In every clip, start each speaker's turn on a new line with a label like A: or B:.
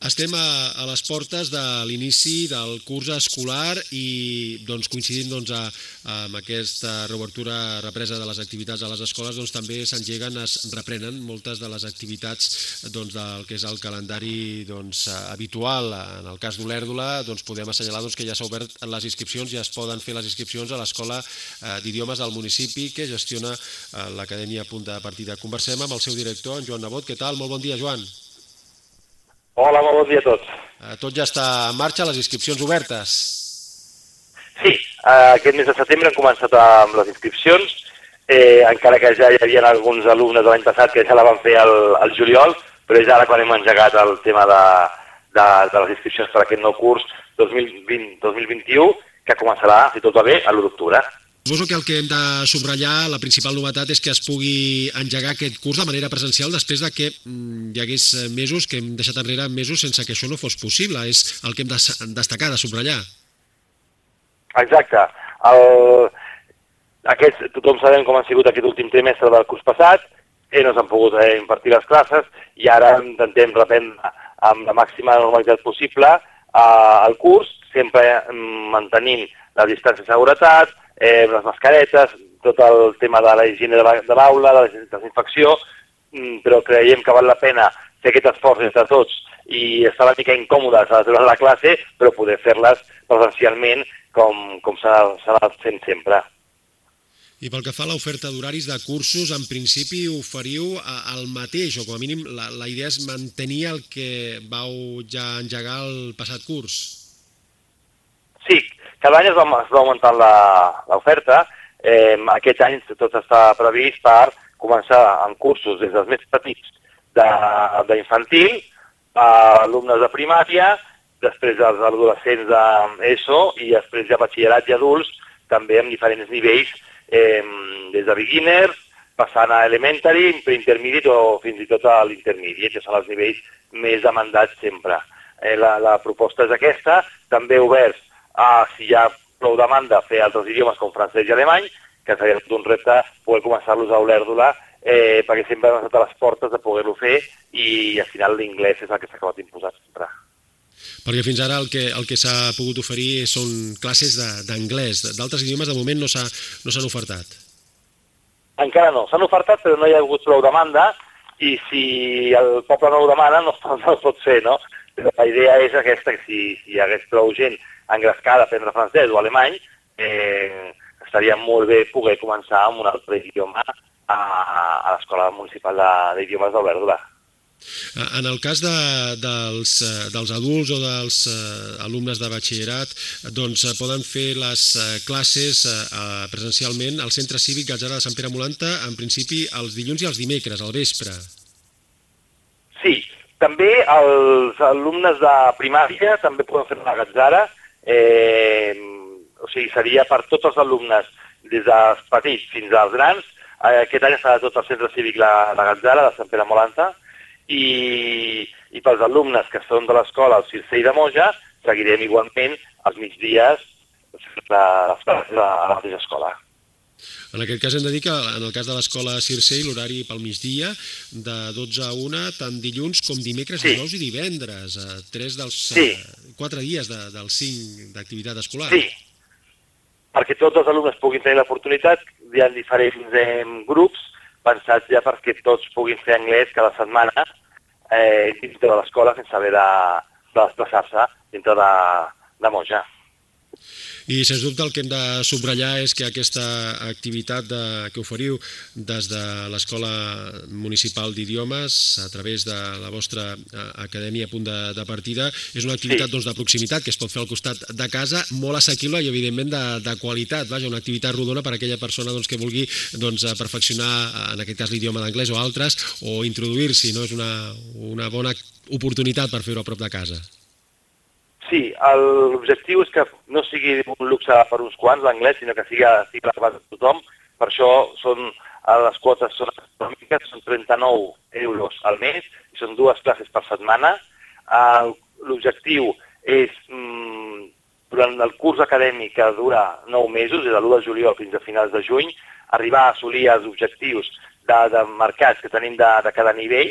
A: Estem a les portes de l'inici del curs escolar i coincidint amb aquesta reobertura represa de les activitats a les escoles, també s'engeguen, es reprenen moltes de les activitats del que és el calendari habitual. En el cas d'Olèrdola podem assenyalar que ja s'ha obert les inscripcions, ja es poden fer les inscripcions a l'Escola d'Idiomes del municipi que gestiona l'Acadèmia Punt de Partida. Conversem amb el seu director, en Joan Nebot. Què tal? Molt bon dia, Joan.
B: Hola, molt bon dia a tots.
A: Tot ja està en marxa, les inscripcions obertes?
B: Sí, aquest mes de setembre hem començat amb les inscripcions, encara que ja hi havia alguns alumnes de l'any passat que ja la van fer al juliol, però és ara quan hem engegat el tema de les inscripcions per aquest nou curs 2020-2021, que començarà, si tot va bé, a l'1 d'octubre.
A: Suposo que el que hem de subratllar, la principal novetat, és que es pugui engegar aquest curs de manera presencial després de que hi hagués mesos, que hem deixat enrere mesos sense que això no fos possible. És el que hem de destacar, de subratllar.
B: Exacte. Tothom sabem com ha sigut aquest últim trimestre del curs passat, no s'han pogut impartir les classes i ara intentem reprendre amb la màxima normalitat possible el curs, sempre mantenint la distància de seguretat, les mascaretes, tot el tema de la higiene de l'aula, de la desinfecció, però creiem que val la pena fer aquest esforç entre tots i estar una mica incòmodes durant la classe, però poder fer-les presencialment com s'ha anat fent sempre.
A: I pel que fa a l'oferta d'horaris de cursos, en principi oferiu el mateix, o com a mínim la idea és mantenir el que vau ja engegar el passat curs?
B: Sí, cada any es va augmentant l'oferta. Aquest any tot està previst per començar amb cursos des dels més petits d'infantil, alumnes de primària, després dels adolescents d'ESO i després ja batxillerat i adults, també amb diferents nivells, des de beginners, passant a elementary, pre-intermediate o fins i tot a l'intermediate, que són els nivells més demandats sempre. La proposta és aquesta, també oberts si hi ha prou demanda, fer altres idiomes com francès i alemany, que seria tot un repte poder començar-los a Olèrdola, perquè sempre hem estat a les portes de poder-ho fer i al final l'inglès és el que s'ha acabat imposant sempre.
A: Perquè fins ara el que s'ha pogut oferir són classes d'anglès. D'altres idiomes de moment no s'han ofertat.
B: Encara no. S'han ofertat però no hi ha hagut prou demanda i si el poble no ho demana no es pot fer, no? Però la idea és aquesta, que si hi hagués prou gent engrescada a aprendre francès o alemany, estaria molt bé poder començar amb un altre idioma a l'Escola Municipal d'Idiomes d'Olèrdola.
A: En el cas dels adults o dels alumnes de batxillerat, poden fer les classes presencialment al Centre Cívic Gatzara de Sant Pere Molanta, en principi els dilluns i els dimecres, al vespre.
B: Sí, també els alumnes de primària també poden fer la Gatzara, o sigui, seria per tots els alumnes, des dels petits fins als grans. Aquest any estarà tot el Centre Cívic la Gatzara de Sant Pere Molanta, i pels alumnes que són de l'escola al Circei de Moja seguirem igualment als migdies a la mateixa escola.
A: En aquest cas hem de dir que en el cas de l'escola Circei l'horari pel migdia de 12 a 1, tant dilluns com dimecres, dijous i divendres, 3 dels 4 dies dels 5 d'activitat escolar.
B: Sí, perquè tots els alumnes puguin tenir l'oportunitat, hi ha diferents grups pensats ja perquè tots puguin fer anglès cada setmana dintre de l'escola sense haver de desplaçar-se dintre de Moja.
A: I, sens dubte, el que hem de subratllar és que aquesta activitat que oferiu des de l'Escola Municipal d'Idiomes, a través de la vostra Acadèmia Punt de Partida, és una activitat de proximitat que es pot fer al costat de casa, molt assequible i, evidentment, de qualitat. Vaja, una activitat rodona per a aquella persona que vulgui perfeccionar, en aquest cas, l'idioma d'anglès o altres, o introduir-s'hi. És una bona oportunitat per fer-ho a prop de casa.
B: Sí, l'objectiu és que no sigui un luxe per uns quants l'anglès, sinó que sigui a l'abast de tothom. Per això les quotes són econòmiques, són 39 euros al mes, i són 2 classes per setmana. L'objectiu és, durant el curs acadèmic que dura 9 mesos, des de l'1 de juliol fins a finals de juny, arribar a assolir els objectius de mercats que tenim de cada nivell,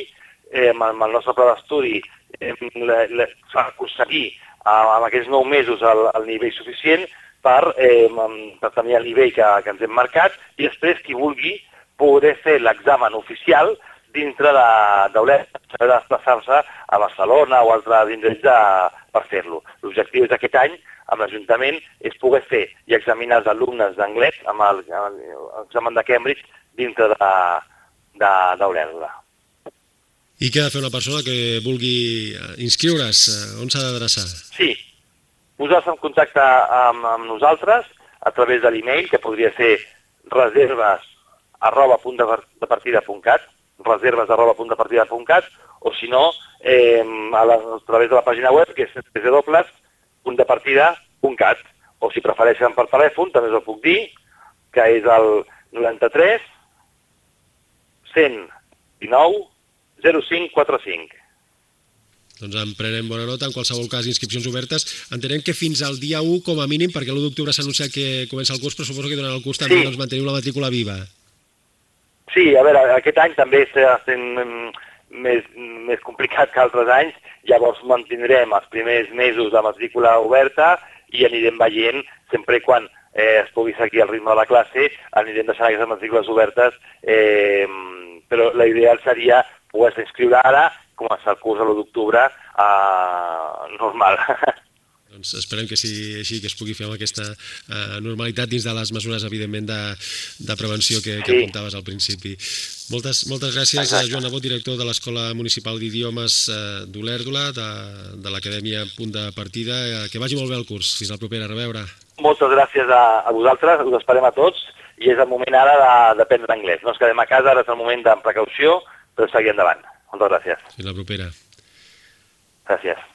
B: amb el nostre pla d'estudi, aconseguir amb aquests 9 mesos el nivell suficient per tenir el nivell que ens hem marcat i després qui vulgui poder fer l'examen oficial dintre d'Olèrdola, de desplaçar-se a Barcelona o altres indrets per fer-lo. L'objectiu és aquest any, amb l'Ajuntament, és poder fer i examinar els alumnes d'anglès amb l'examen de Cambridge dintre d'Olèrdola.
A: I què ha de fer una persona que vulgui inscriure's? On s'ha d'adreçar?
B: Sí, posar-se en contacte amb nosaltres a través de l'e-mail, que podria ser reserves@puntdepartida.cat, o si no, a través de la pàgina web, que és www.puntdepartida.cat, o si prefereixen per telèfon, també us ho puc dir, que és el 93 119 0545.
A: Doncs en prenem bona nota. En qualsevol cas, inscripcions obertes. Entenem que fins al dia 1, com a mínim, perquè l'1 d'octubre s'ha anunciat que comença el curs, però suposo que durant el curs també manteniu la matrícula viva.
B: Sí, a veure, aquest any també està sent més complicat que altres anys, llavors mantindrem els primers mesos de matrícula oberta i anirem veient, sempre quan es pugui seguir el ritme de la classe, anirem deixant aquestes matrícules obertes, però l'ideal seria poder-se inscriure ara, començar el curs a l'1 d'octubre normal.
A: Doncs esperem que sigui així, que es pugui fer amb aquesta normalitat dins de les mesures, evidentment, de prevenció que apuntaves al principi. Moltes gràcies a Joan Nebot, director de l'Escola Municipal d'Idiomes d'Olèrdola, de l'Acadèmia Punt de Partida. Que vagi molt bé el curs. Fins la propera. A reveure.
B: Moltes gràcies a vosaltres, us esperem a tots, i és el moment ara d'aprendre anglès. No ens quedem a casa, ara és el moment de precaució, però seguir endavant. Moltes gràcies.
A: Fins la propera.
B: Gràcies.